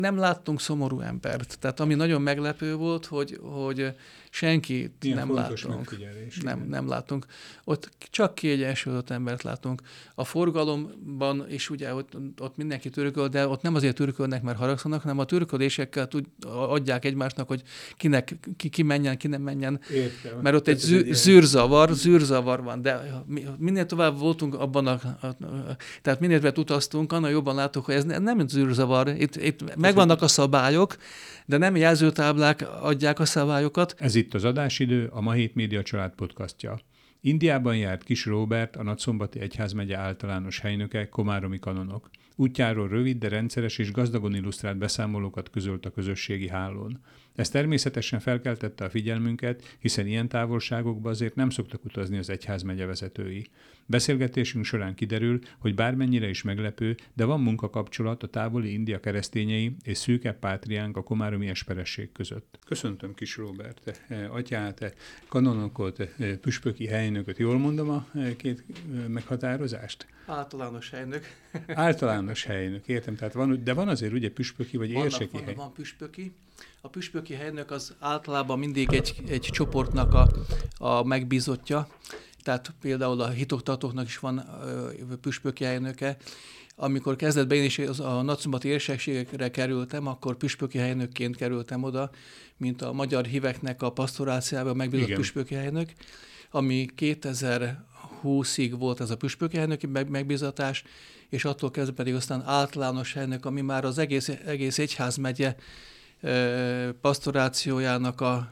Nem láttunk szomorú embert. Tehát ami nagyon meglepő volt, hogy senkit ilyen nem látunk. Nem látunk. Ott csak kiegyensúlyozott embert látunk. A forgalomban is ugye ott mindenki türköl, de ott nem azért türkölnek, mert haragszanak, hanem a türkölésekkel adják egymásnak, hogy ki menjen, ki nem menjen. Értem. Mert ott egy zűrzavar van. De minél tovább voltunk abban tehát minél többet utaztunk, annál jobban látok, hogy ez nem zűrzavar. Itt megvannak a szabályok, de nem jelzőtáblák adják a szabályokat. Ez itt az adásidő, a Ma Hét Média Család podcastja. Indiában járt Kis Róbert, a Nagyszombati Egyházmegye általános helynöke, komáromi kanonok. Útjáról rövid, de rendszeres és gazdagon illusztrált beszámolókat közölt a közösségi hálón. Ez természetesen felkeltette a figyelmünket, hiszen ilyen távolságokba azért nem szoktak utazni az egyházmegye vezetői. Beszélgetésünk során kiderül, hogy bármennyire is meglepő, de van munkakapcsolat a távoli India keresztényei és szűkebb pátriánk a komáromi esperesség között. Köszöntöm Kis Róbert, atyát, kanonokot, püspöki helynököt. Jól mondom a két meghatározást? Általános helynök. Általános helynök, értem. Tehát van azért ugye püspöki vagy érseki hely? Van püspöki. A püspöki helynök az általában mindig egy csoportnak a megbízottja. Tehát például a hitoktatóknak is van püspöki helynöke. Amikor kezdetben én is a nagyszombati érsekségekre kerültem, akkor püspöki helynökként kerültem oda, mint a magyar híveknek a pastoráciában megbízott püspöki helynök, ami 2020-ig volt ez a püspöki helynöki megbízatás, és attól kezdve pedig aztán általános helynök, ami már az egész egyházmegye pastorációjának a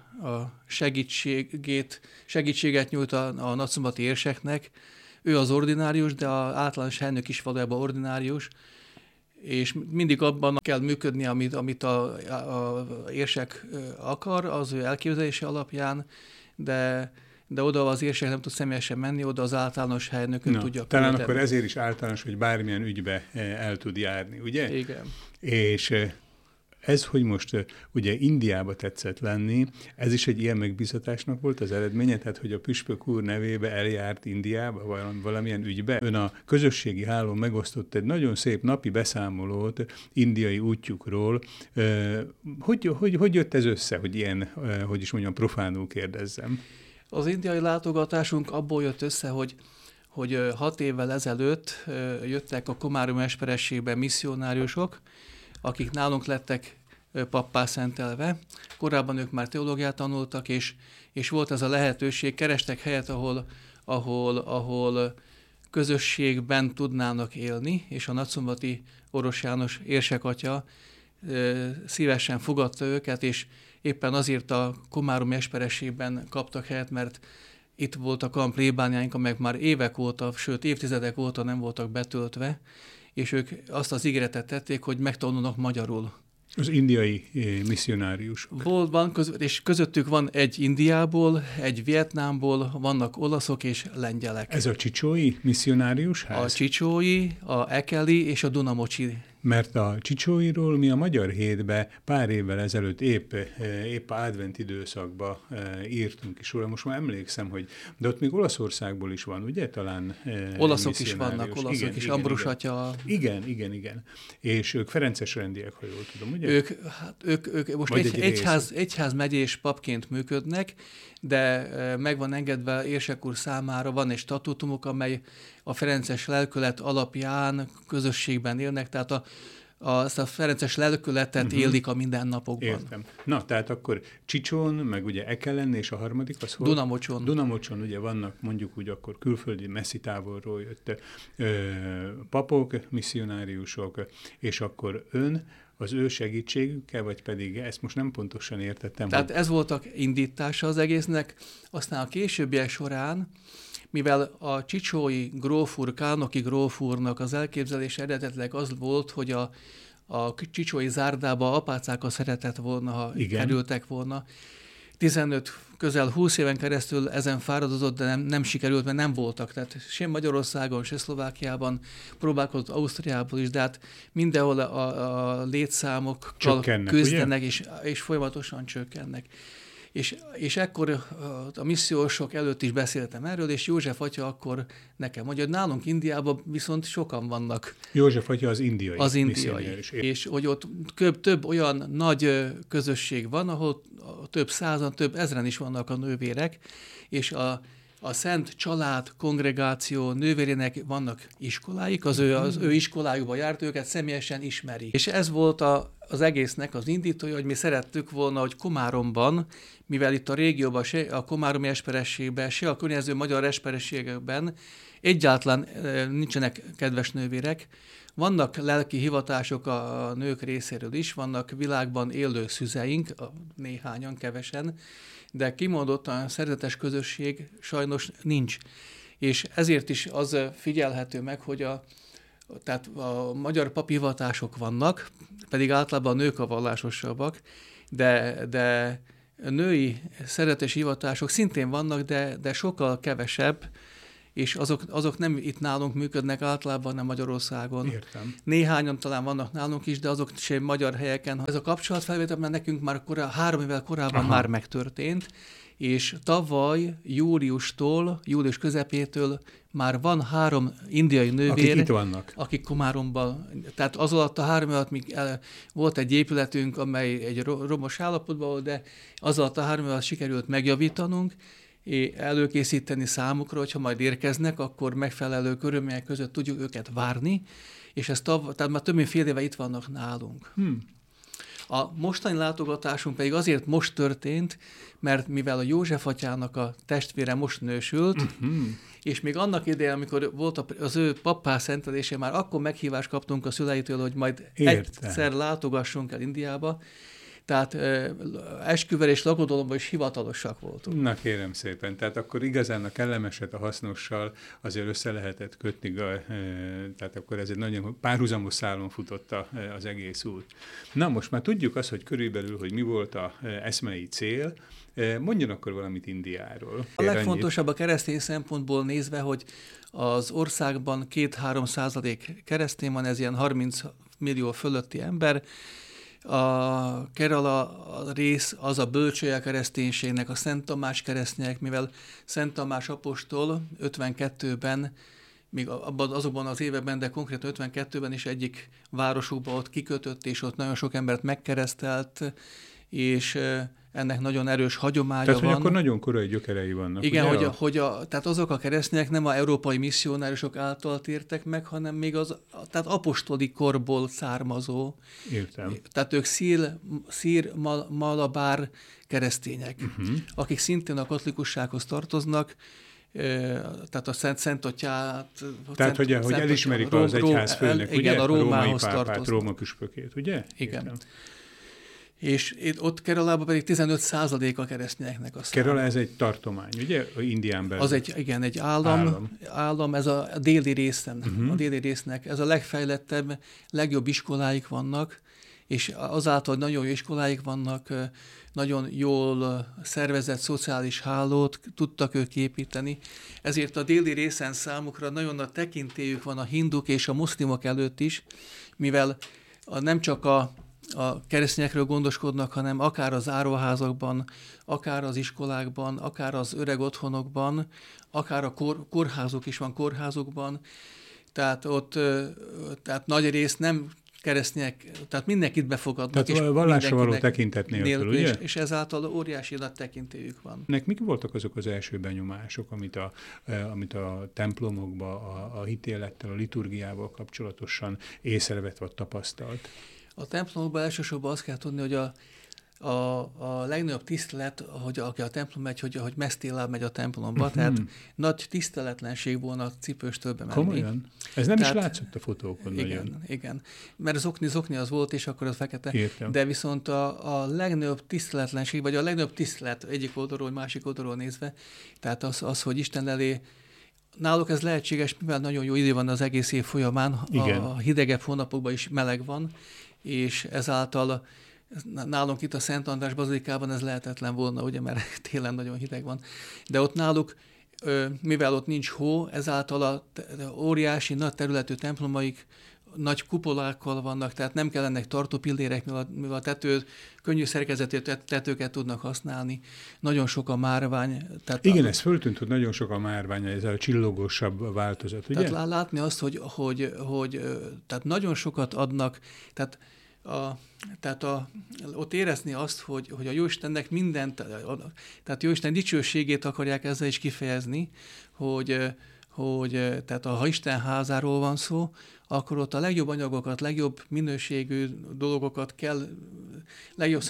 segítséget nyújt a nagyszombati érseknek. Ő az ordinárius, de az általános helynök is valójában ordinárius, és mindig abban kell működni, amit a érsek akar, az ő elképzelése alapján, de oda az érsek nem tud személyesen menni, oda az általános helynökön tudja. Talán akkor ezért is általános, hogy bármilyen ügybe el tud járni, ugye? Igen. És ez, hogy most ugye Indiába tetszett lenni, ez is egy ilyen megbízatásnak volt az eredménye, tehát hogy a püspök úr nevébe eljárt Indiába, valamilyen ügybe. Ön a közösségi hálón megosztott egy nagyon szép napi beszámolót indiai útjukról. Hogy jött ez össze, hogy ilyen, hogy is mondjam, profánul kérdezzem? Az indiai látogatásunk abból jött össze, hogy 6 évvel ezelőtt jöttek a komáromi esperességbe misszionáriusok, akik nálunk lettek pappá szentelve. Korábban ők már teológiát tanultak, és volt ez a lehetőség, kerestek helyet, ahol közösségben tudnának élni, és a nagyszombati Orosz János érsekatya szívesen fogadta őket, és éppen azért a komáromi esperességben kaptak helyet, mert itt voltak olyan plébániáink, amelyek már évek óta, sőt évtizedek óta nem voltak betöltve, és ők azt az ígéretet tették, hogy megtanulnak magyarul. Az indiai misszionáriusok. És közöttük van egy Indiából, egy Vietnámból, vannak olaszok és lengyelek. Ez a csicsói misszionárius ház? A csicsói, a ekeli és a dunamocsi. Mert a csicsóiról mi a Magyar Hétbe pár évvel ezelőtt épp advent időszakban írtunk is róla. Most már emlékszem, hogy de ott még Olaszországból is van, ugye? Talán olaszok is vannak, olaszok is, Ambrus atya. Igen. És ők ferences rendiek, ha jól tudom, ugye? Ők most egyházmegyés papként működnek, de meg van engedve érsek úr számára, van egy statutumok, amely a ferences lelkület alapján közösségben élnek, tehát a ferences lelkületet élik a mindennapokban. Értem. Na, tehát akkor Csicsón, meg ugye Ekelen, és a harmadik az hol? Dunamocson. Dunamocson ugye vannak mondjuk úgy akkor külföldi, messzi távolról jött papok, misszionáriusok, és akkor ön az ő segítségükkel, vagy pedig ezt most nem pontosan értettem. Tehát ez voltak indítása az egésznek, aztán a későbbiek során, mivel a csicsói grófúr, Kálnoki grófúrnak az elképzelése eredetileg az volt, hogy a csicsói zárdába apácákkal szeretett volna, ha kerültek volna. közel 20 éven keresztül ezen fáradozott, de nem sikerült, mert nem voltak. Tehát sem Magyarországon, sem Szlovákiában, próbálkozott Ausztriából is, de hát mindenhol a létszámokkal küzdenek, és folyamatosan csökkennek. És ekkor a missziósok előtt is beszéltem erről, és József atya akkor nekem mondja, hogy nálunk Indiában viszont sokan vannak. József atya az indiai. Az indiai. És hogy ott több olyan nagy közösség van, ahol több százan, több ezren is vannak a nővérek, és a Szent Család kongregáció nővérének vannak iskoláik, az ő iskolájukba járt, őket személyesen ismeri. És ez volt az egésznek az indítója, hogy mi szerettük volna, hogy Komáromban, mivel itt a régióban, se a komáromi esperességben, se a környező magyar esperességekben egyáltalán nincsenek kedves nővérek, vannak lelki hivatások a nők részéről is, vannak világban élő szüzeink, néhányan, kevesen, de kimondottan szerzetes közösség sajnos nincs. És ezért is az figyelhető meg, hogy tehát a magyar papi hivatások vannak, pedig általában a nők a vallásosabbak, de női szeretes hivatások szintén vannak, de sokkal kevesebb, és azok nem itt nálunk működnek általában, nem Magyarországon. Értem. Néhányan talán vannak nálunk is, de azok sem magyar helyeken. Ez a kapcsolatfelvétel már nekünk már 3 évvel korábban már megtörtént, és tavaly július közepétől már van 3 indiai nővér, akik itt vannak. Akik Komáromban, tehát az alatt a 3 alatt még volt egy épületünk, amely egy romos állapotban volt, de az alatt a 3 alatt sikerült megjavítanunk, előkészíteni számukra, hogyha majd érkeznek, akkor megfelelő körülmények között tudjuk őket várni, és tehát már több mint fél éve itt vannak nálunk. A mostani látogatásunk pedig azért most történt, mert mivel a József atyának a testvére most nősült, és még annak idején, amikor volt az ő pappá szentelése, már akkor meghívást kaptunk a szüleitől, hogy majd egyszer látogassunk el Indiába, tehát esküvel és lakodalomban is hivatalosak voltunk. Na kérem szépen, tehát akkor igazán a kellemeset a hasznossal azért össze lehetett kötni, tehát akkor ez egy nagyon párhuzamos szálon futott az egész út. Na most már tudjuk azt, hogy körülbelül, hogy mi volt az eszmei cél. Mondjon akkor valamit Indiáról. A legfontosabb a keresztény szempontból nézve, hogy az országban 2-3% keresztény van, ez ilyen 30 millió fölötti ember. A Kerala rész az a bölcsője kereszténységnek, a Szent Tamás keresztények, mivel Szent Tamás apostol 52-ben, még azokban az években, de konkrétan 52-ben is egyik városukba ott kikötött, és ott nagyon sok embert megkeresztelt, és ennek nagyon erős hagyománya van. Tehát, hogy akkor nagyon korai gyökerei vannak. Igen, tehát azok a keresztények nem az európai misszionáriusok által tértek meg, hanem még tehát apostoli korból származó. Értem. Tehát ők szír-malabár keresztények, akik szintén a katolikussághoz tartoznak, tehát a Szent Atyát... Tehát, hogy elismerik az egyház főnek, ugye? Igen, a Rómához tartoznak. Róma püspökét, ugye? Igen. Értem. És ott Keralában pedig 15% a keresztényeknek a száma. Kerala ez egy tartomány, ugye? Indián belül. Az egy állam, ez a déli részen, a déli résznek. Ez a legfejlettebb, legjobb iskoláik vannak, és azáltal, hogy nagyon jó iskoláik vannak, nagyon jól szervezett szociális hálót tudtak ők építeni. Ezért a déli részen számukra nagyon nagy tekintélyük van a hinduk és a muszlimok előtt is, mivel nem csak a keresztényekről gondoskodnak, hanem akár az áruházakban, akár az iskolákban, akár az öreg otthonokban, akár a kórházuk is van kórházukban. Tehát ott nagy rész nem keresztények, tehát mindenkit befogadnak. Tehát vallásra való tekintet nélkül, ugye? És ezáltal óriási nagy tekintélyük van. Mik voltak azok az első benyomások, amit a templomokban, a hitélettel, a liturgiával kapcsolatosan észrevett vagy tapasztalt? A templomokban elsősorban azt kell tudni, hogy a legnagyobb tisztelet, hogy aki a templom megy, hogy mesztéllel megy a templomba, tehát nagy tiszteletlenség volna a cipőstől bemenni. Komolyan? Ez nem is látszott a fotókon nagyon. Igen. Mert zokni az volt, és akkor az fekete. Értem. De viszont a legnagyobb tiszteletlenség, vagy a legnagyobb tisztelet egyik oldalról, másik oldalról nézve, tehát az, hogy Isten elé náluk ez lehetséges, mivel nagyon jó idő van az egész év folyamán, a hidegebb hónapokban is meleg van, és ezáltal nálunk itt a Szent András bazilikában ez lehetetlen volna, ugye, mert télen nagyon hideg van. De ott náluk, mivel ott nincs hó, ezáltal a óriási, nagy területű templomaik nagy kupolákkal vannak, tehát nem kellenek tartópillérek, mivel a tető könnyű szerkezetű tetőket tudnak használni. Nagyon sok a márvány. Tehát igen, ez föltűnt, hogy nagyon sok a márvány, ez a csillogósabb változat, ugye? Tehát látni azt, hogy tehát nagyon sokat adnak, tehát ott érezni azt, hogy a Jóistennek mindent, tehát Jóisten dicsőségét akarják ezzel is kifejezni, hogy tehát ha Isten házáról van szó, akkor ott a legjobb anyagokat, legjobb minőségű dolgokat kell, legjobb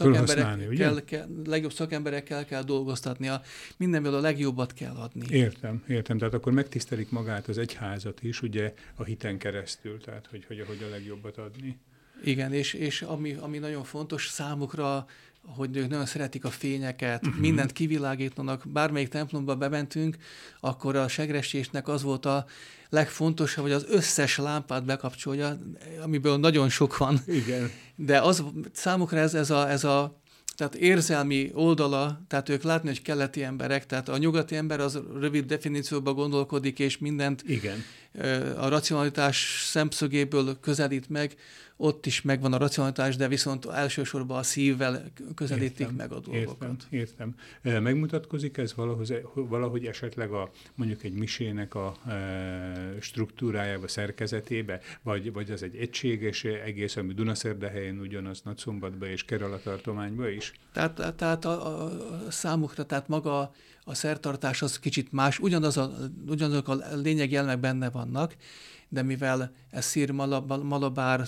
szakemberekkel kell dolgoztatnia, mindenből a legjobbat kell adni. Értem. Tehát akkor megtisztelik magát az egyházat is, ugye a hiten keresztül, tehát hogy a legjobbat adni. Igen, és ami nagyon fontos számukra, hogy ők nagyon szeretik a fényeket, mindent kivilágítanak. Bármelyik templomba bementünk, akkor a segresésnek az volt a legfontosabb, hogy az összes lámpát bekapcsolja, amiből nagyon sok van. Igen. De az számukra ez a tehát érzelmi oldala, tehát ők látni, hogy keleti emberek, tehát a nyugati ember az rövid definícióban gondolkodik, és mindent igen. A racionalitás szemszögéből közelít meg, ott is megvan a racionalitás, de viszont elsősorban a szívvel közelítik meg a dolgokat. Értem. Megmutatkozik ez valahogy esetleg mondjuk egy misének a struktúrájába, szerkezetébe, vagy az egy egységes egész, ami Dunaszerdahelyen ugyanaz, Nagyszombatban és Kerala tartományban is? Tehát a számukra, tehát maga a szertartás az kicsit más, ugyanazok a lényegi elemek benne vannak, de mivel ez szír-malabár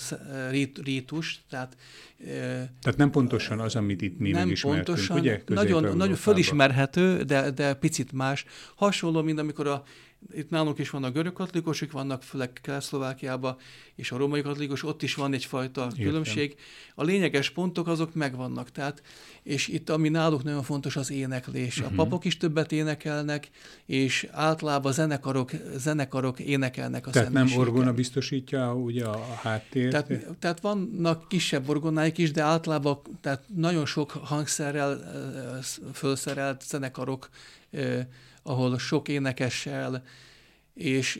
rítus, tehát nem pontosan az, amit itt mi megismertünk, pontosan, ugye? Nagyon fölismerhető, de picit más. Hasonló, mint amikor itt nálunk is vannak görög katolikusok, vannak főleg Kelet-Szlovákiában, és a római katolikus, ott is van egyfajta különbség. A lényeges pontok azok megvannak, tehát, és itt ami náluk nagyon fontos az éneklés. A papok is többet énekelnek, és általában zenekarok énekelnek a Tehát nem orgona biztosítja ugye a háttért? Tehát vannak kisebb orgonáik is, de általában tehát nagyon sok hangszerrel felszerelt zenekarok, ahol sok énekessel, és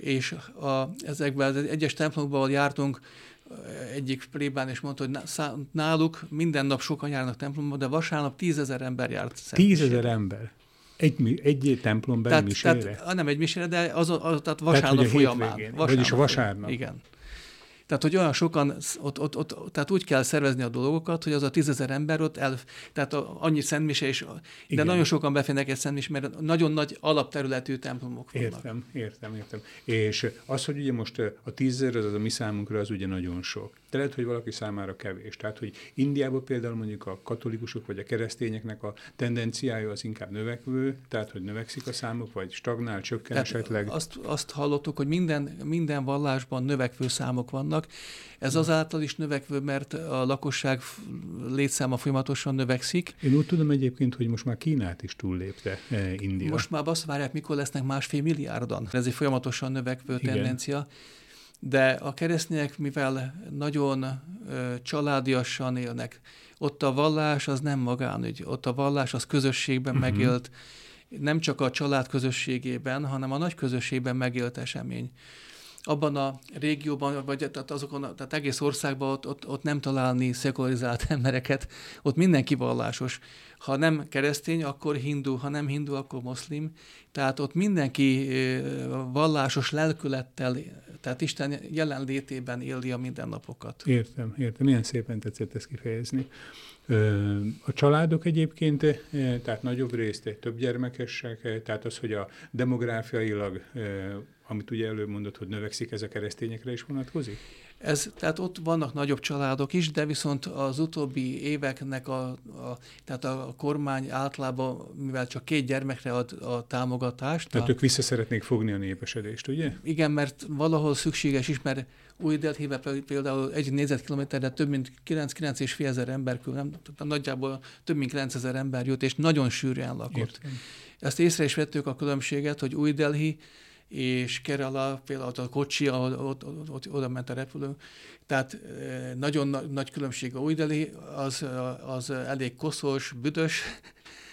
ezekben az egyes templomokban, ahol jártunk, egyik plébán is mondta, hogy náluk minden nap sokan járnak templomba, de vasárnap 10 000 ember járt. 10 000 ember? Egy templomban misére? Nem egy misére, de tehát vasárnap folyamán. Vagyis a vasárnap. Igen. Tehát, hogy olyan sokan, tehát úgy kell szervezni a dolgokat, hogy az a 10 000 ember ott tehát annyi szentmise, de nagyon sokan beférnek egy szentmise, mert nagyon nagy alapterületű templomok vannak. Értem. És az, hogy ugye most a 10 000 az a mi számunkra, az ugye nagyon sok. De lehet, hogy valaki számára kevés. Tehát, hogy Indiában például mondjuk a katolikusok vagy a keresztényeknek a tendenciája az inkább növekvő, tehát, hogy növekszik a számuk, vagy stagnál, csökken tehát esetleg. Azt hallottuk, hogy minden vallásban növekvő számok vannak. Ez azáltal is növekvő, mert a lakosság létszáma folyamatosan növekszik. Én úgy tudom egyébként, hogy most már Kínát is túllépte India. Most már azt várják, mikor lesznek 1,5 milliárdan. Ez egy folyamatosan növekvő tendencia. De a keresztények, mivel nagyon családiasan élnek, ott a vallás az nem magánügy, ott a vallás az közösségben megélt, nem csak a család közösségében, hanem a nagy közösségben megélt esemény. Abban a régióban, vagy tehát egész országban ott nem találni szekularizált embereket, ott mindenki vallásos. Ha nem keresztény, akkor hindu, ha nem hindu, akkor moszlim. Tehát ott mindenki vallásos lelkülettel, tehát Isten jelenlétében éli a mindennapokat. Értem. Milyen szépen tetszett ezt kifejezni. A családok egyébként, tehát nagyobb részt több gyermekesek, tehát az, hogy a demográfiailag, amit ugye előbb mondott, hogy növekszik, ez a keresztényekre is vonatkozik? Tehát ott vannak nagyobb családok is, de viszont az utóbbi éveknek tehát a kormány általában, mivel csak 2 gyermekre ad a támogatást. Tehát ők vissza szeretnék fogni a népesedést, ugye? Igen, mert valahol szükséges is, mert Új-Delhibe például 1 négyzetkilométerre több mint 9,5 ezer ember, nagyjából több mint 9 000 ember jut, és nagyon sűrűen lakott. Értem. Ezt észre is vettük a különbséget, hogy Új-Delhi és Kerala, például a Kocsi, oda ment a repülő. Tehát nagyon nagy különbség a Új-Delhi, az elég koszos, büdös,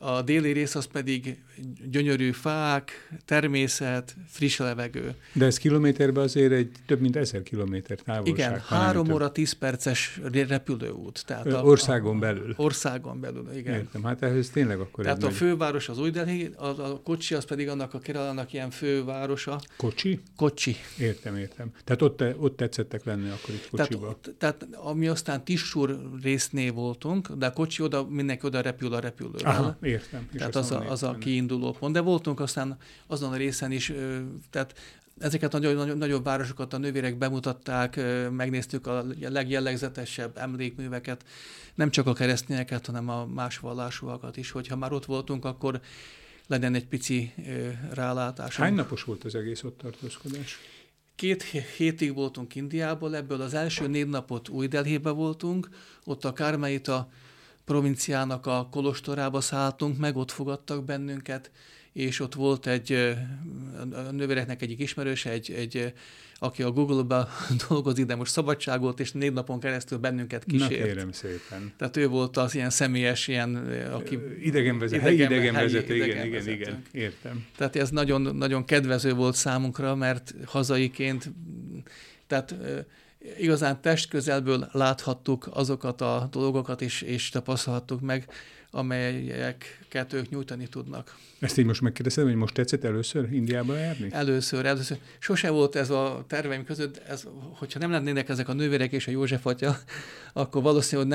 A déli rész az pedig gyönyörű fák, természet, friss levegő. De ez kilométerben azért egy több mint 1000 kilométer távolság. Igen, 3 óra 10 perces repülőút. Tehát országon belül. Országon belül, igen. Értem, hát ehhez tényleg akkor tehát a főváros az Új Delhi, a Kocsi az pedig annak a Keralának ilyen fővárosa. Kocsi? Kocsi. Értem. Tehát ott tetszettek lenni akkor itt Kocsiba. Tehát ami aztán Tissur résznél voltunk, de a Kocsi mindenki oda repül a repülővel. Aha, értem. Tehát az a kiinduló pont. De voltunk aztán azon a részen is, tehát ezeket a nagyobb városokat a nővérek bemutatták, megnéztük a legjellegzetesebb emlékműveket, nem csak a keresztényeket, hanem a más vallásúakat is. Hogyha már ott voltunk, akkor legyen egy pici rálátás. Hány napos volt az egész ott tartózkodás? 2 hétig voltunk Indiából, ebből az első 4 napot Új Delhibe voltunk, ott a Kármelita provinciának a kolostorába szálltunk meg, ott fogadtak bennünket, és ott volt a nővéreknek egyik ismerőse, aki a Google-ba dolgozik, de most szabadságolt, és 4 napon keresztül bennünket kísért. Na kérem szépen. Tehát ő volt az ilyen személyes, aki... helyi idegenvezető, igen, értem. Tehát ez nagyon, nagyon kedvező volt számunkra, mert hazaiként, tehát igazán testközelből láthattuk azokat a dolgokat, és tapasztalhattuk meg, amelyeket ők nyújtani tudnak. Ezt így most megkérdezem, hogy most tetszett először Indiába járni? Először. Sose volt ez a terveim között, hogyha nem lennének ezek a nővérek és a József atya, akkor valószínűleg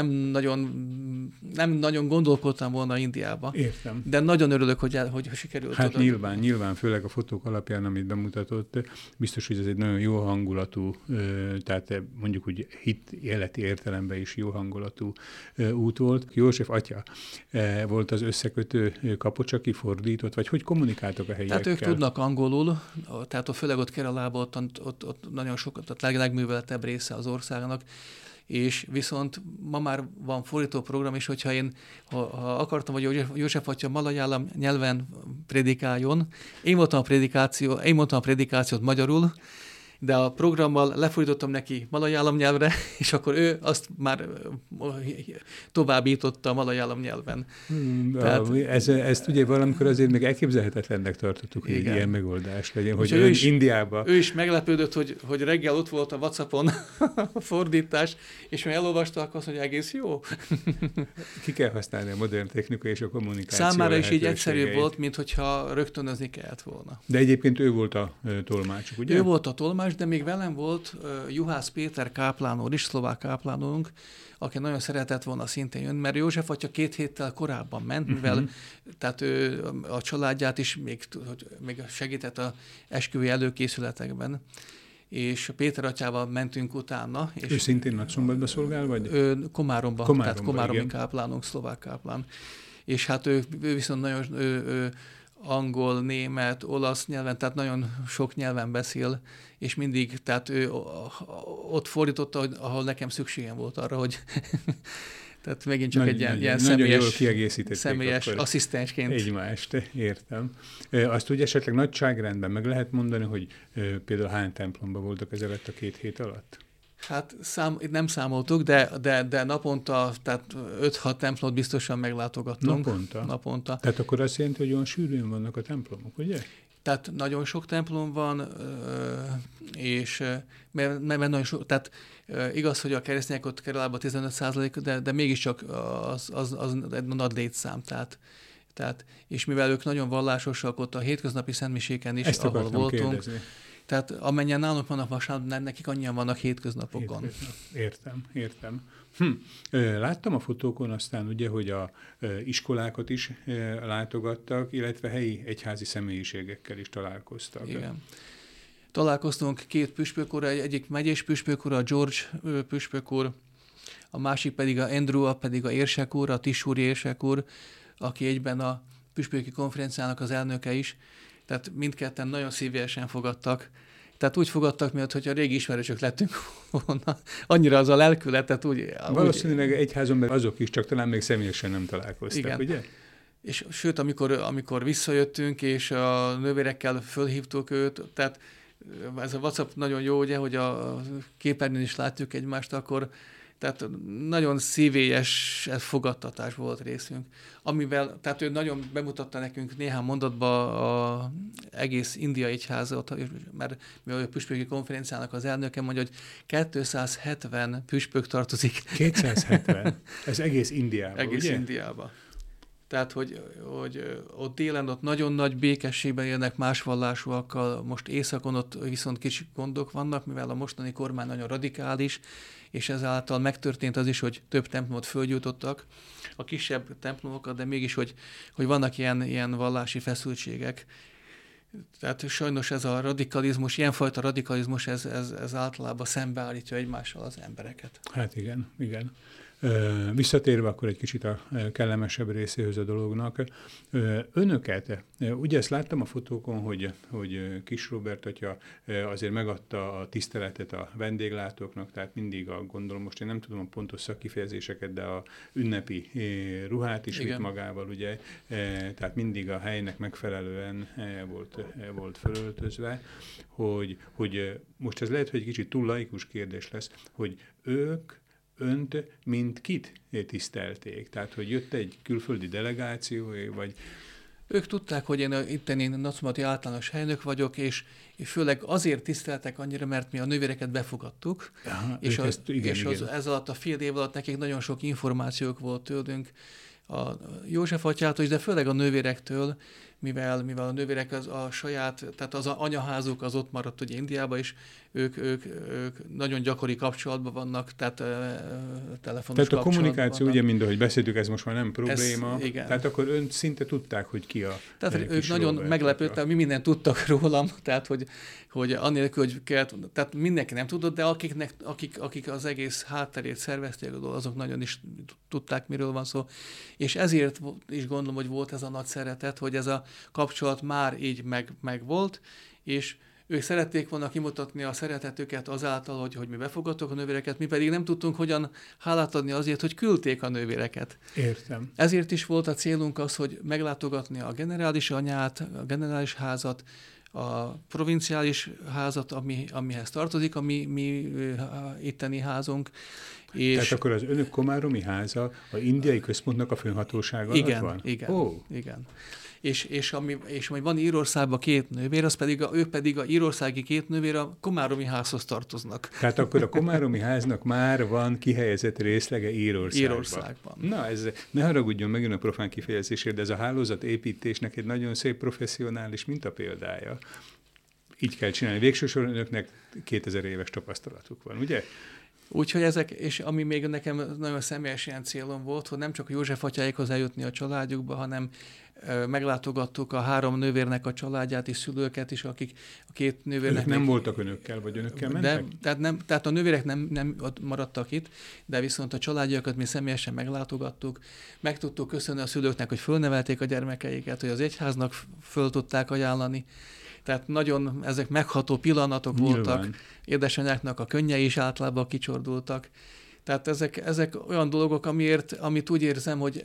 nem nagyon gondolkodtam volna Indiába. Értem. De nagyon örülök, hogy sikerült. Hát nyilván, főleg a fotók alapján, amit bemutatott, biztos, hogy ez egy nagyon jó hangulatú, tehát mondjuk úgy életi értelemben is jó hangulatú út volt. József atya volt az összekötő kapocs, aki fordított, vagy hogy kommunikáltok a helyiekkel? Tehát ők tudnak angolul, tehát főleg ott Keralában, ott nagyon sokat, a legműveltebb része az országnak, és viszont ma már van fordító program is, hogyha ha akartam, hogy József atya malajálam nyelven prédikáljon, én mondtam a prédikációt magyarul, de a programmal lefordítottam neki malajálam nyelvre, és akkor ő azt már továbbította malajálam nyelven. Tehát, ezt ugye valamikor azért még elképzelhetetlennek tartottuk, hogy igen. Ilyen megoldás legyen, hogy Indiában. Ő is meglepődött, hogy reggel ott volt a WhatsAppon a fordítás, és mi elolvasta, akkor azt mondja, egész jó. Ki kell használni a modern technika és a kommunikáció számára is így egyszerűbb volt, mint hogyha rögtönözni kellett volna. De egyébként ő volt a tolmácsuk, ugye? Ő volt a tolmács, de még velem volt Juhász Péter káplánúr is, szlovák káplánúrunk, aki nagyon szeretett volna szintén jönni, mert József atya 2 héttel korábban ment, mivel tehát ő a családját is még segített az esküvői előkészületekben, és Péter atyával mentünk utána. És ő szintén Nagyszombatban szolgál, vagy? Komáromban, tehát komáromi igen. káplánunk, szlovák káplán. És hát ő viszont nagyon angol, német, olasz nyelven, tehát nagyon sok nyelven beszél, és mindig, tehát ő ott fordította, ahol nekem szükségem volt arra, hogy tehát megint csak egy ilyen személyes asszisztensként. Egymást, értem. Azt ugye esetleg nagyságrendben meg lehet mondani, hogy például hány templomban voltak ez alatt a 2 hét alatt? Hát nem számoltuk, de naponta, tehát 5-6 templomot biztosan meglátogattunk. Naponta. Tehát akkor azt jelenti, hogy olyan sűrűn vannak a templomok, ugye? Tehát nagyon sok templom van, és mert nagyon sok, tehát igaz, hogy a keresztények ott Keralában 15%, de mégiscsak az egy nagy létszám, tehát, és mivel ők nagyon vallásosak, ott a hétköznapi szentmiséken is, ezt ahol voltunk, kérdezni. Tehát amennyien nálunk vannak vasárnap, nekik annyian vannak hétköznapokon. Értem. Láttam a fotókon aztán ugye, hogy a iskolákat is látogattak, illetve helyi egyházi személyiségekkel is találkoztak. Igen. Találkoztunk 2 püspök úr, egyik megyés püspök úr, a George püspök úr, a másik pedig a Andrew, pedig a érsek úr, a Tissúri érsek úr, aki egyben a püspöki konferenciának az elnöke is. Tehát mindketten nagyon szívesen fogadtak. Tehát úgy fogadtak, mint hogy a régi ismerősök lettünk volna. Annyira az a lelkületet úgy... Valószínűleg egyházon belül azok is, csak talán még személyesen nem találkoztak, igen. Ugye? És sőt, amikor visszajöttünk, és a nővérekkel fölhívtuk őt, tehát ez a WhatsApp nagyon jó, ugye, hogy a képernyőn is látjuk egymást, akkor Tehát nagyon szívélyes fogadtatás volt részünk, amivel, tehát ő nagyon bemutatta nekünk néhány mondatban az egész India egyházat, mert mivel a püspöki konferenciának az elnöke mondja, hogy 270 püspök tartozik. 270? Ez egész Indiában, egész ugye? Indiában. Tehát, hogy ott délen ott nagyon nagy békességben élnek más vallásúakkal, most északon ott viszont kicsi gondok vannak, mivel a mostani kormány nagyon radikális, és ezáltal megtörtént az is, hogy több templomot földgyújtottak, a kisebb templomokat, de mégis, hogy vannak ilyen vallási feszültségek. Tehát sajnos ez a radikalizmus, ilyenfajta radikalizmus, ez általában szembeállítja egymással az embereket. Hát igen, igen. Visszatérve akkor egy kicsit a kellemesebb részéhez a dolognak. Önöket, ugye ezt láttam a fotókon, hogy Kis Róbert atya azért megadta a tiszteletet a vendéglátóknak, tehát mindig gondolom, most én nem tudom a pontos szakkifejezéseket, de a ünnepi ruhát is vitt magával, ugye, tehát mindig a helynek megfelelően volt fölöltözve, hogy most ez lehet, hogy egy kicsit túl laikus kérdés lesz, hogy ők önt, mint kit tisztelték? Tehát, hogy jött egy külföldi delegáció, vagy... Ők tudták, hogy én itteni nagyszombati általános helynök vagyok, és főleg azért tiszteltek annyira, mert mi a nővéreket befogadtuk, és ez alatt a fél év alatt nekik nagyon sok információk volt tőlünk, a József atyától is, de főleg a nővérektől, mivel a nővérek a saját, tehát az anyaházuk az ott maradt ugye Indiában, és ők nagyon gyakori kapcsolatban vannak, tehát telefonos Tehát a kommunikáció, vannak. ugye mindahogy beszéltük, ez most már nem probléma. Igen. Tehát akkor ön szinte tudták, hogy ki a Tehát ők nagyon meglepődtek, mi mindent tudtak rólam, tehát hogy annélkül, hogy kellett, tehát mindenki nem tudott, de akik az egész hátterét szervezték, azok nagyon is tudták, miről van szó. És ezért is gondolom, hogy volt ez a nagy szeretet, hogy ez a kapcsolat már így megvolt, és ők szerették volna kimutatni a szeretetüket azáltal, hogy mi befogadtuk a nővéreket, mi pedig nem tudtunk hogyan hálát adni azért, hogy küldték a nővéreket. Értem. Ezért is volt a célunk az, hogy meglátogatni a generális anyát, a generális házat, a provinciális házat, amihez tartozik a mi itteni házunk. És tehát akkor az önök komáromi háza a indiai központnak a főhatósága alatt van? Igen. És ami van Írországban két nővér, ők pedig a írországi két nővér a komáromi házhoz tartoznak. Tehát akkor a komáromi háznak már van kihelyezett részlege Írországban. Na, ez ne haragudjon megint a profán kifejezésért, de ez a hálózatépítésnek egy nagyon szép professzionális mintapéldája. Így kell csinálni. Végső soron önöknek 2000 éves tapasztalatuk van, ugye? Úgyhogy ezek, és ami még nekem nagyon személyes ilyen célom volt, hogy nem csak a József atyáikhoz eljutni a családjukba, hanem meglátogattuk a 3 nővérnek a családját és szülőket is, akik a 2 nővérnek... Ők nem voltak önökkel, vagy önökkel mentek? Tehát a nővérek nem maradtak itt, de viszont a családjukat mi személyesen meglátogattuk. Meg tudtuk köszönni a szülőknek, hogy fölnevelték a gyermekeiket, hogy az egyháznak föl tudták ajánlani. Tehát nagyon ezek megható pillanatok voltak. Édesanyáknak a könnyei is általában kicsordultak. Tehát ezek olyan dolgok, amit úgy érzem, hogy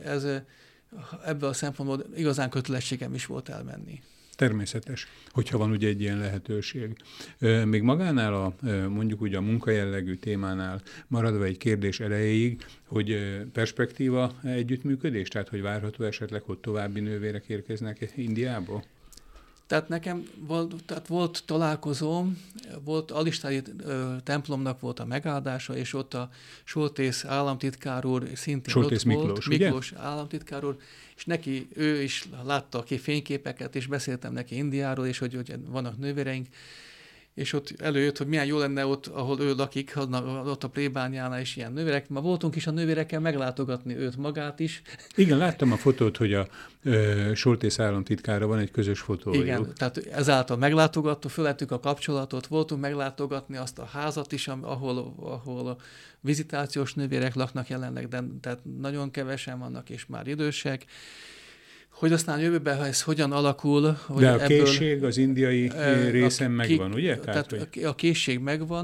ebből a szempontból igazán kötelességem is volt elmenni. Természetes, hogyha van ugye egy ilyen lehetőség. Még magánál mondjuk ugye a munkajellegű témánál maradva egy kérdés erejéig, hogy perspektíva együttműködés, tehát hogy várható esetleg, hogy további nővérek érkeznek Indiából? Tehát nekem volt találkozóm, volt Alistári templomnak volt a megáldása, és ott a Soltész államtitkár úr szintén Soltész ott volt, Miklós államtitkár úr, és ő is látta ki fényképeket, és beszéltem neki Indiáról, és hogy vannak nővéreink, és ott előjött, hogy milyen jó lenne ott, ahol ő lakik, ott a plébániánál is ilyen nővérek. Ma voltunk is a nővérekkel meglátogatni őt magát is. Igen, láttam a fotót, hogy a Soltész államtitkára van egy közös fotójuk. Igen, tehát ezáltal meglátogattuk, fölettük a kapcsolatot, voltunk meglátogatni azt a házat is, ahol a vizitációs nővérek laknak jelenleg, de tehát nagyon kevesen vannak, és már idősek. Hogy aztán jövőben, ha ez hogyan alakul... Hogy de a készség az indiai részen megvan, ugye? A készség megvan,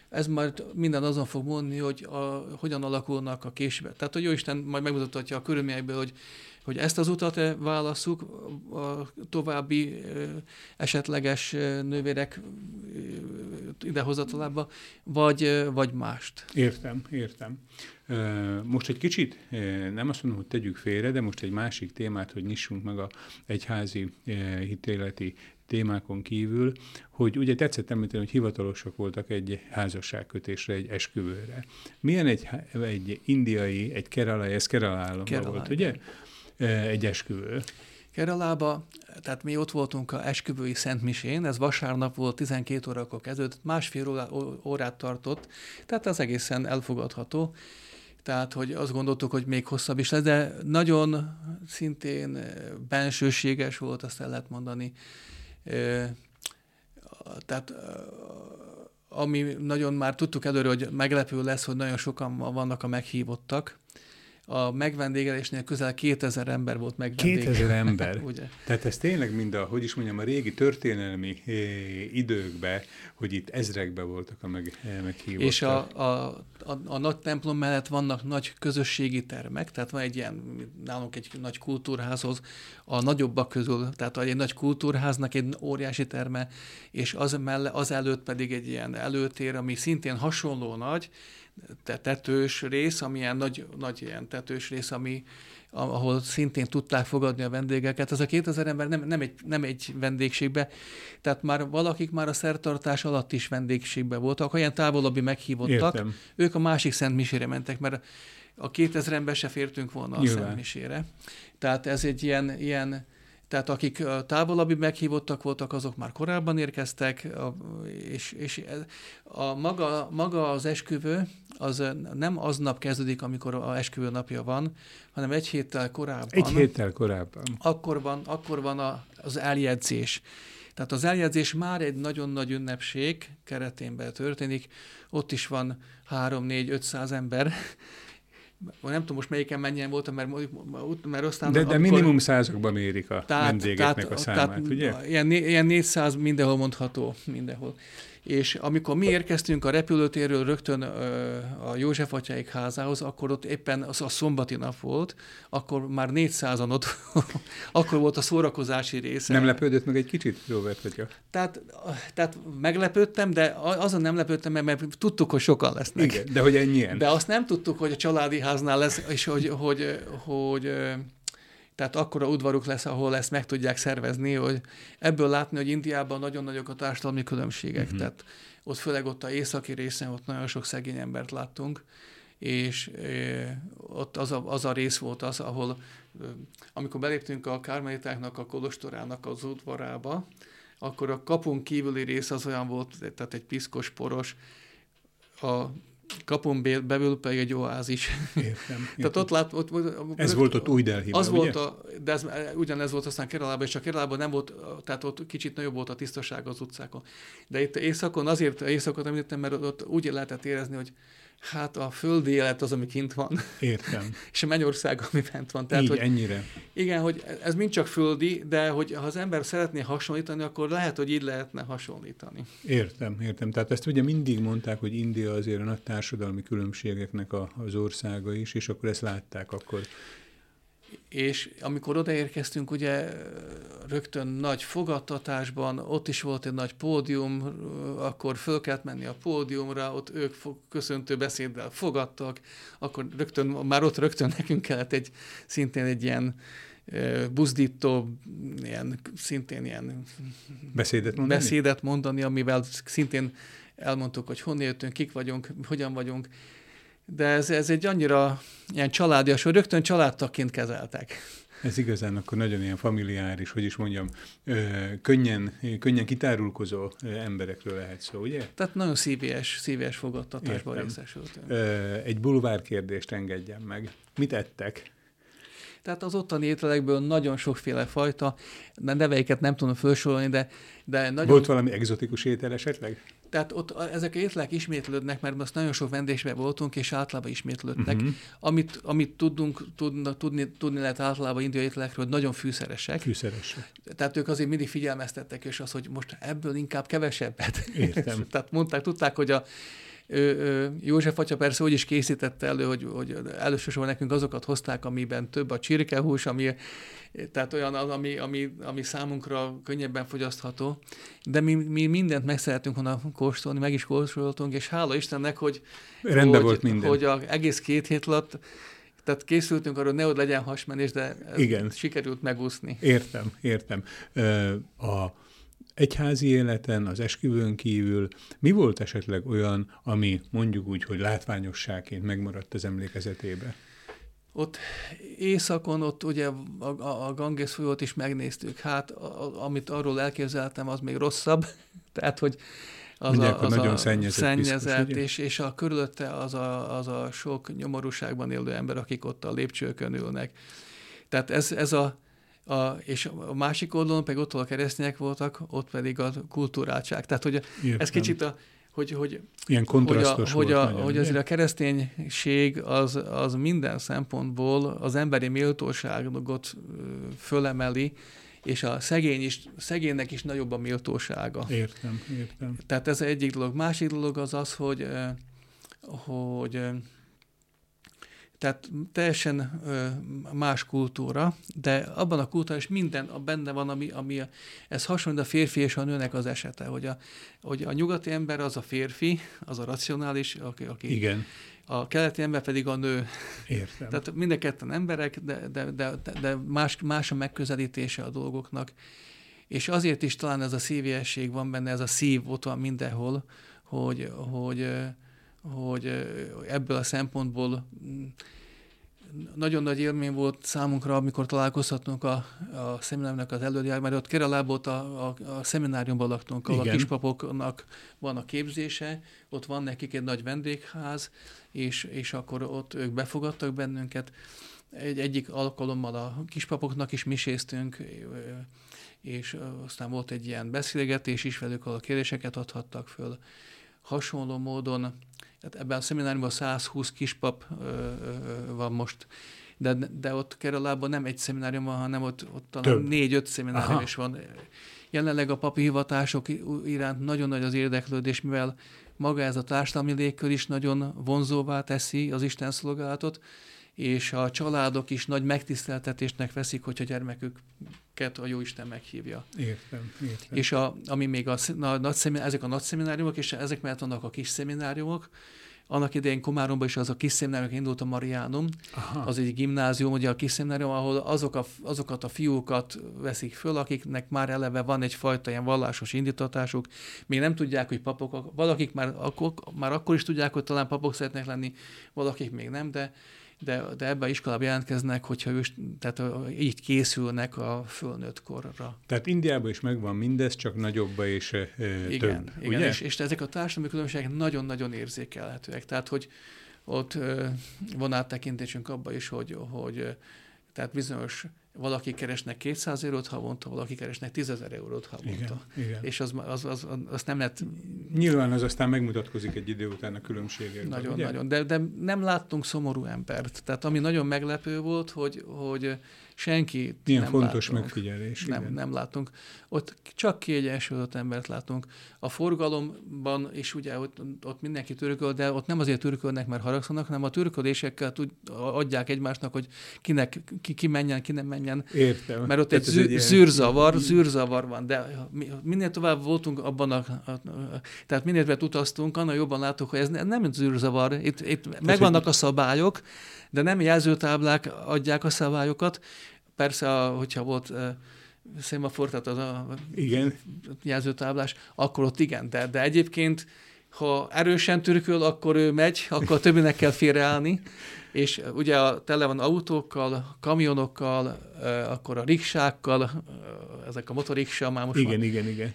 ez majd minden azon fog mondni, hogy hogyan alakulnak a később. Tehát, hogy Jóisten majd megmutatja a körülményekből, hogy ezt az utat válasszuk a további esetleges nővérek idehozatalába, vagy mást. Értem. Most egy kicsit, nem azt mondom, hogy tegyük félre, de most egy másik témát, hogy nyissunk meg a egyházi hitéleti témákon kívül, hogy ugye tetszett említeni, hogy hivatalosak voltak egy házasságkötésre, egy esküvőre. Milyen egy indiai, egy keralai, ez Kerala államban volt, ugye? Egy esküvő. Keralába, tehát mi ott voltunk a esküvői szentmisén, ez vasárnap volt, 12 órakor kezdődött, másfél órát tartott, tehát az egészen elfogadható. Tehát, hogy azt gondoltuk, hogy még hosszabb is lesz, de nagyon szintén bensőséges volt, azt el lehet mondani. Tehát ami nagyon már tudtuk előre, hogy meglepő lesz, hogy nagyon sokan vannak a meghívottak. A megvendégelésnél közel 2000 ember volt megvendégelve. 2000 ember? Ugye? Tehát ez tényleg mind a régi történelmi időkben, hogy itt ezrekben voltak a meghívottak. És a nagy templom mellett vannak nagy közösségi termek, tehát van egy ilyen, nálunk egy nagy kultúrházhoz, a nagyobbak közül, tehát egy nagy kultúrháznak egy óriási terme, és az előtt pedig egy ilyen előtér, ami szintén hasonló nagy, tetős rész, ami ilyen nagy ilyen tetős rész, ahol szintén tudták fogadni a vendégeket. Ez a 2000 ember nem egy vendégségbe, tehát valakik már a szertartás alatt is vendégségbe voltak, olyan távolabbi meghívottak. Értem. Ők a másik Szent Misére mentek, mert a 2000 ember se fértünk volna a Szent Misére. Tehát ez egy ilyen tehát akik távolabbi meghívottak voltak, azok már korábban érkeztek, és maga az esküvő az nem aznap kezdődik, amikor az esküvő napja van, hanem egy héttel korábban. Akkor van az eljegyzés. Tehát az eljegyzés már egy nagyon nagy ünnepség keretén belül történik. Ott is van 300-400-500 ember. Nem tudom most melyiken mennyien voltam, mert aztán... De minimum százakban mérik a vendégeknek a számát, ugye? Ilyen 400 mindenhol mondható, mindenhol. És amikor mi érkeztünk a repülőtérről rögtön a József atyáik házához, akkor ott éppen az a szombati nap volt, akkor már 400-an ott, akkor volt a szórakozási része. Nem lepődött meg egy kicsit, Róbert atya? Tehát meglepődtem, de azon nem lepődtem, mert tudtuk, hogy sokan lesznek. Igen, de hogy ennyien. De azt nem tudtuk, hogy a családi háznál lesz, és hogy tehát akkora udvaruk lesz, ahol ezt meg tudják szervezni, hogy ebből látni, hogy Indiában nagyon nagyok a társadalmi különbségek. Tehát ott főleg ott az északi részen ott nagyon sok szegény embert láttunk, és ott az a rész volt az, ahol amikor beléptünk a kármelitáknak a kolostorának az udvarába, akkor a kapun kívüli rész az olyan volt, tehát egy piszkos, poros, a kapun belül pedig egy oázis. Értem. Tehát ott ez volt ott Új Delhiben, az ugye? De ugyanez volt aztán Keralában, és a Keralában nem volt, tehát ott kicsit nagyobb volt a tisztaság az utcákon. De itt északon, azért északot említettem, mert ott úgy lehetett érezni, hogy hát a földi élet az, ami kint van. Értem. És a mennyország, ami fent van. Tehát, így, hogy, ennyire. Igen, hogy ez mind csak földi, de hogy ha az ember szeretné hasonlítani, akkor lehet, hogy így lehetne hasonlítani. Értem. Tehát ezt ugye mindig mondták, hogy India azért a nagy társadalmi különbségeknek az országa is, és akkor ezt látták akkor. És amikor odaérkeztünk, ugye rögtön nagy fogadtatásban, ott is volt egy nagy pódium, akkor föl kellett menni a pódiumra, ott ők köszöntő beszéddel fogadtak, akkor rögtön nekünk kellett szintén egy ilyen buzdító, szintén ilyen beszédet mondani, amivel szintén elmondtuk, hogy honnan jöttünk, kik vagyunk, hogyan vagyunk. De ez egy annyira ilyen családias, hogy rögtön családtagként kezeltek. Ez igazán akkor nagyon ilyen familiáris, hogy is mondjam, könnyen kitárulkozó emberekről lehet szó, ugye? Tehát nagyon szíves fogadtatásban részesültünk. Egy bulvár kérdést engedjen meg. Mit ettek? Tehát az ottani ételekből nagyon sokféle fajta, de neveiket nem tudom felsorolni, de nagyon... Volt valami egzotikus étel esetleg? Tehát ott ezek a ételek ismétlődnek, mert most nagyon sok vendégségben voltunk, és általában ismétlődnek. Amit tudni lehet általában indiai ételekről, hogy nagyon fűszeresek. Tehát ők azért mindig figyelmeztettek, és az, hogy most ebből inkább kevesebbet. Értem. Tehát tudták, hogy József atya persze úgy is készítette elő, hogy elősorban nekünk azokat hozták, amiben több a csirkehús, tehát olyan az, ami számunkra könnyebben fogyasztható. De mi mindent meg szeretünk volna kóstolni, meg is kóstoltunk, és hála Istennek, hogy volt minden. Hogy egész 2 hét alatt, tehát készültünk arra, hogy nehogy legyen hasmenés, de sikerült megúszni. Értem. A egyházi életen, az esküvőn kívül mi volt esetleg olyan, ami mondjuk úgy, hogy látványosságként megmaradt az emlékezetébe? Ott északon, ott ugye a Ganges folyót is megnéztük. Hát, amit arról elképzeltem, az még rosszabb. Tehát, hogy az nagyon szennyezett és a körülötte az a sok nyomorúságban élő ember, akik ott a lépcsőkön ülnek. Tehát és a másik oldalon pedig ott, ahol a keresztények voltak, ott pedig a kultúráltság. Tehát, hogy ez kicsit hogy ilyen kontrasztos hogy azért a kereszténység az minden szempontból az emberi méltóságot fölemeli, és a szegénynek is nagyobb a méltósága. Értem. Tehát ez egyik dolog. Másik dolog az, hogy tehát teljesen más kultúra, de abban a kultúrában is minden benne van, ami ez hasonlít a férfi és a nőnek az esete, hogy a nyugati ember az a férfi, az a racionális, aki igen. A keleti ember pedig a nő. Értem. Tehát mind a ketten emberek, de más a megközelítése a dolgoknak. És azért is talán ez a szívélyesség van benne, ez a szív ott van mindenhol, hogy ebből a szempontból nagyon nagy élmény volt számunkra, amikor találkozhatunk a szemináriumnak az előadásában, mert ott Keralában a szemináriumban laktunk, ahol a kispapoknak van a képzése, ott van nekik egy nagy vendégház, és akkor ott ők befogadtak bennünket. Egyik alkalommal a kispapoknak is miséztünk, és aztán volt egy ilyen beszélgetés is velük, ahol a kérdéseket adhattak föl. Hasonló módon, ebben a szemináriumban 120 kispap van most, de ott Keralában nem egy szeminárium van, hanem ott talán 4-5 szeminárium is van. Jelenleg a papi hivatások iránt nagyon nagy az érdeklődés, mivel maga ez a társadalmi légkör is nagyon vonzóvá teszi az Isten szolgálatot, és a családok is nagy megtiszteltetésnek veszik, hogyha gyermeküket a Jóisten meghívja. Értem. És ami még ezek a nagy szemináriumok, és ezek mellett vannak a kis szemináriumok. Annak idején Komáromban is az a kis szeminárium, indult a Mariánum, az egy gimnázium, ugye a kis szeminárium, ahol azokat a fiúkat veszik föl, akiknek már eleve van egyfajta ilyen vallásos indítatásuk, még nem tudják, hogy papok, valakik már akkor is tudják, hogy talán papok szeretnek lenni, valakik még nem, de ebben az iskolában jelentkeznek, hogyha tehát így készülnek a fölnőtt korra. Tehát Indiában is megvan mindez, csak nagyobba és több. Igen, és ezek a társadalmi különbségek nagyon-nagyon érzékelhetőek. Tehát, hogy ott van áttekintésünk abba is, hogy tehát bizonyos valaki keresnek 200 eurót havonta, valaki keresnek 10 000 eurót havonta. Igen. És azt nem lehet... Nyilván az aztán megmutatkozik egy idő után a különbségekben. Nagyon. De nem láttunk szomorú embert. Tehát ami nagyon meglepő volt, hogy senki milyen nem fontos látunk. megfigyelés. Nem látunk. Ott csak kiegyensúlyozott embert látunk. A forgalomban is ugye ott mindenki törököl, de ott nem azért törökölnek, mert haragszanak, hanem a törökölésekkel adják egymásnak, hogy ki menjen, ki nem menjen. Értem. Mert ott egy zűrzavar van. De minél tovább voltunk abban tehát minél többet utaztunk, annál jobban látok, hogy ez nem zűrzavar. Itt megvannak a szabályok, de nem jelzőtáblák adják a szabályokat. Persze, hogyha volt szemafor, tehát az a jelzőtáblás, akkor ott igen. De egyébként, ha erősen türköl, akkor ő megy, akkor a többinek kell félreállni. És ugye tele van autókkal, kamionokkal, akkor a riksákkal, ezek a motoriksa már most igen.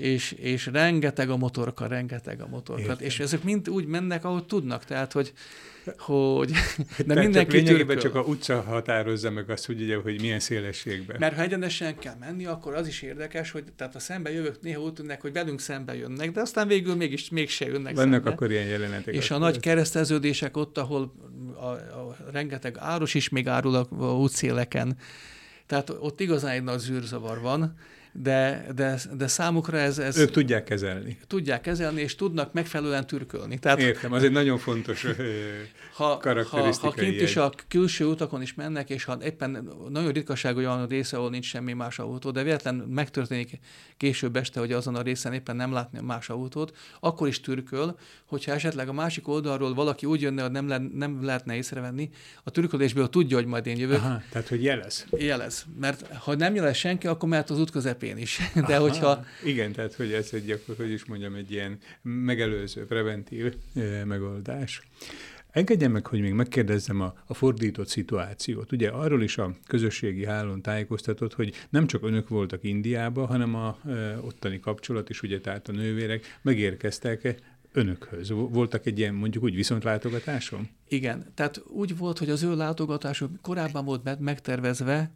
És rengeteg a motorka. Értem. És ezek mind úgy mennek, ahogy tudnak. Tehát, hogy de mindenki lényegében csak a utca határozza meg azt, hogy milyen szélességben. Mert ha egyenesen kell menni, akkor az is érdekes, hogy tehát a szembe jövők néha úgy tűnnek, hogy velünk szembe jönnek, de aztán végül mégse jönnek vannak szembe. Akkor ilyen jelenetek. És a nagy kereszteződések ott, ahol a rengeteg árus is még árul a útszéleken. Tehát ott igazán egy nagy zűrzavar van, de számukra ez... Ők tudják kezelni. Tudják kezelni, és tudnak megfelelően türkölni. Tehát, értem, az egy nagyon fontos karakterisztikai ha kint is a külső utakon is mennek, és ha éppen nagyon ritkaság olyan része, ahol nincs semmi más autó, de véletlen megtörténik később este, hogy azon a részen éppen nem látni más autót, akkor is türköl, hogyha esetleg a másik oldalról valaki úgy jönne, hogy nem lehetne észrevenni, a türkölésből tudja, hogy majd én jövök. Aha, tehát, hogy jelez. Jelez, mert ha nem jelez senki, akkor mehet az út közepén is. De hogyha... Igen, tehát, hogy ez egy ilyen megelőző, preventív megoldás. Engedjen meg, hogy még megkérdezzem a fordított szituációt. Ugye arról is a közösségi hálón tájékoztatott, hogy nem csak önök voltak Indiában, hanem a ottani kapcsolat is, ugye, tehát a nővérek megérkeztek önökhöz. Voltak egy ilyen, mondjuk úgy, viszontlátogatáson? Igen, tehát úgy volt, hogy az ő látogatásuk korábban volt megtervezve,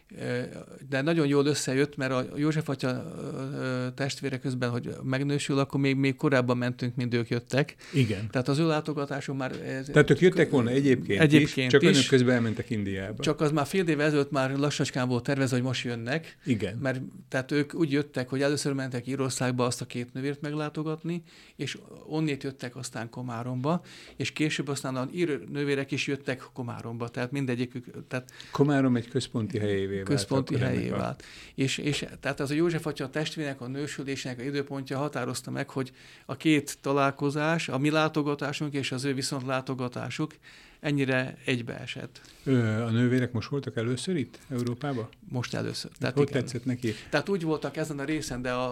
de nagyon jól összejött, mert a József atya testvére közben, hogy megnősül, akkor még korábban mentünk, mint ők jöttek. Igen. Tehát az ő látogatáson már... Tehát ők jöttek volna egyébként is, csak önök közben elmentek Indiába. Csak az már fél év ezelőtt már lassacskán volt tervezve, hogy most jönnek. Igen. Mert tehát ők úgy jöttek, hogy először mentek Írországba azt a két nővért meglátogatni, és onnét jöttek aztán Komáromba, és később aztán a ír nővérek is jöttek Komáromba, tehát mindegyikük... Tehát Komárom egy központi helyévé vált. És tehát az a József atya testvérnek a nősülésének a időpontja határozta meg, hogy a két találkozás, a mi látogatásunk és az ő viszont látogatásuk ennyire egybeesett. A nővérek most voltak először itt, Európában? Most először. Tehát hogy tetszett neki? Tehát úgy voltak ezen a részen, de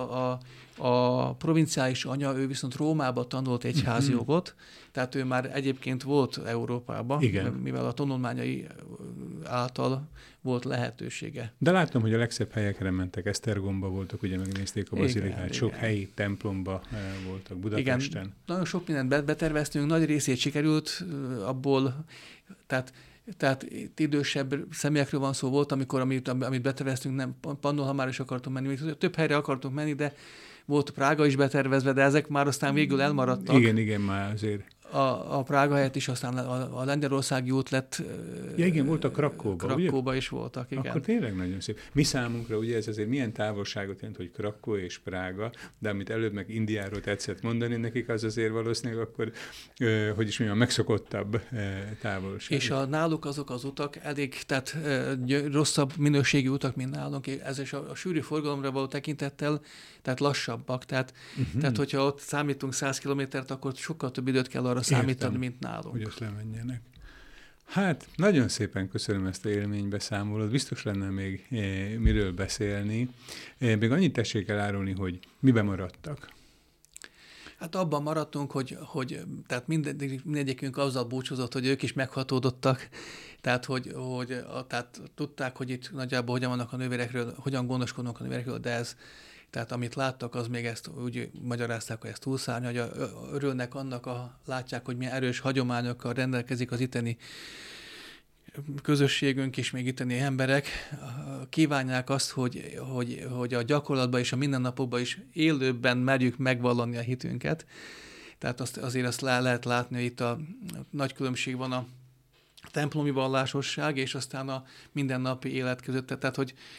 a provinciális anya, ő viszont Rómába tanult egyházi jogot, tehát ő már egyébként volt Európában, mivel a tanulmányai által volt lehetősége. De láttam, hogy a legszebb helyekre mentek, Esztergomba voltak, ugye megnézték a bazilikát, sok helyi templomba voltak Budapesten. Igen, nagyon sok mindent beterveztünk, nagy részét sikerült abból, tehát idősebb személyekről van szó, volt, amikor amit beterveztünk, nem Pannonhalmára is akartunk menni, több helyre akartunk menni, de volt Prága is betervezve, de ezek már aztán végül elmaradtak. Igen, már azért. A Prága helyett is aztán a lengyelországi út lett. Ja, igen, voltak Krakkóba is voltak, igen. Akkor tényleg nagyon szép. Mi számunkra ugye ez azért milyen távolságot jelent, hogy Krakkó és Prága, de amit előbb meg Indiáról tetszett mondani, nekik az azért valószínűleg akkor, hogy is mondjam, megszokottabb távolság. És náluk azok az utak elég, tehát rosszabb minőségi utak, mint nálunk, ez is a sűrű forgalomra való tekintettel, tehát lassabbak. Tehát hogyha ott számítunk 100 kilométert, akkor sokkal több időt kell arra számítani, mint nálunk. Hogy ott lemenjenek. Hát, nagyon szépen köszönöm ezt a élménybeszámolót. Biztos lenne még miről beszélni. Még annyit tessék elárulni, hogy miben maradtak. Hát abban maradtunk, hogy tehát mindegyikünk azzal búcsúzott, hogy ők is meghatódottak, tehát tehát tudták, hogy itt nagyjából hogyan vannak a nővérekről, hogyan gondoskodnak a nővérekről, de tehát amit láttak, az még ezt úgy magyarázták, hogy ez túlszárnya, hogy örülnek annak, látják, hogy milyen erős hagyományokkal rendelkezik az itteni közösségünk és még itteni emberek. Kívánják azt, hogy a gyakorlatban és a mindennapokban is élőbben merjük megvallani a hitünket. Tehát azért azt lehet látni, hogy itt a nagy különbség van a templomi vallásosság és aztán a mindennapi élet között. Tehát,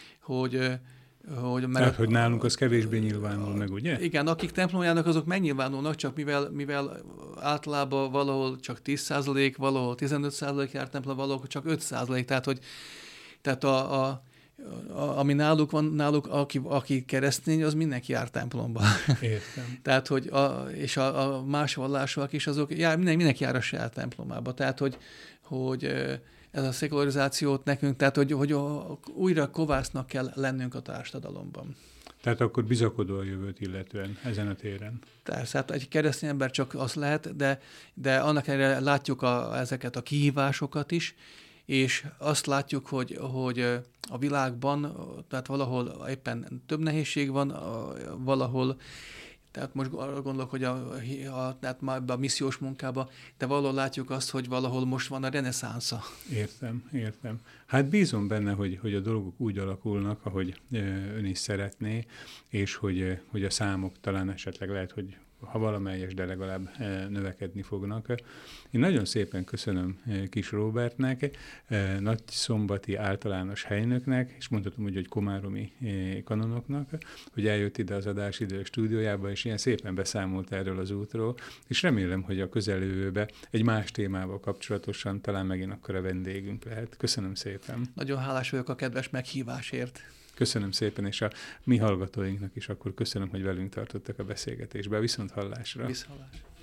hogy nálunk az kevésbé nyilvánul meg, ugye? Igen, akik templomba járnak, azok megnyilvánulnak, csak mivel általában valahol csak 10%, valahol 15% jár templomba, valahol csak 5%. Tehát ami náluk van, aki keresztény, az mindenki jár templomba. Értem. Tehát, és a más vallásúak is, azok mindenki jár a saját templomába. Tehát, hogy ez a szekularizációt nekünk, tehát hogy újra kovásznak kell lennünk a társadalomban. Tehát akkor bizakodó a jövőt illetően ezen a téren. Persze, hát egy keresztény ember csak az lehet, de annak ellenére látjuk ezeket a kihívásokat is, és azt látjuk, hogy a világban, tehát valahol éppen több nehézség van, valahol. Tehát most arra gondolok, hogy tehát már ebben a missziós munkában, de valahol látjuk azt, hogy valahol most van a reneszánsza. Értem. Hát bízom benne, hogy a dolgok úgy alakulnak, ahogy ön is szeretné, és hogy a számok talán esetleg lehet, hogy ha valamelyes, de legalább növekedni fognak. Én nagyon szépen köszönöm Kis Róbertnek, nagyszombati általános helynöknek, és mondhatom úgy, hogy komáromi kanonoknak, hogy eljött ide az Adásidő stúdiójába, és ilyen szépen beszámolt erről az útról, és remélem, hogy a közeljövőben egy más témával kapcsolatosan talán megint akkor a vendégünk lehet. Köszönöm szépen. Nagyon hálás vagyok a kedves meghívásért. Köszönöm szépen, és a mi hallgatóinknak is akkor köszönöm, hogy velünk tartottak a beszélgetésbe. Viszont hallásra. Viszont hallásra.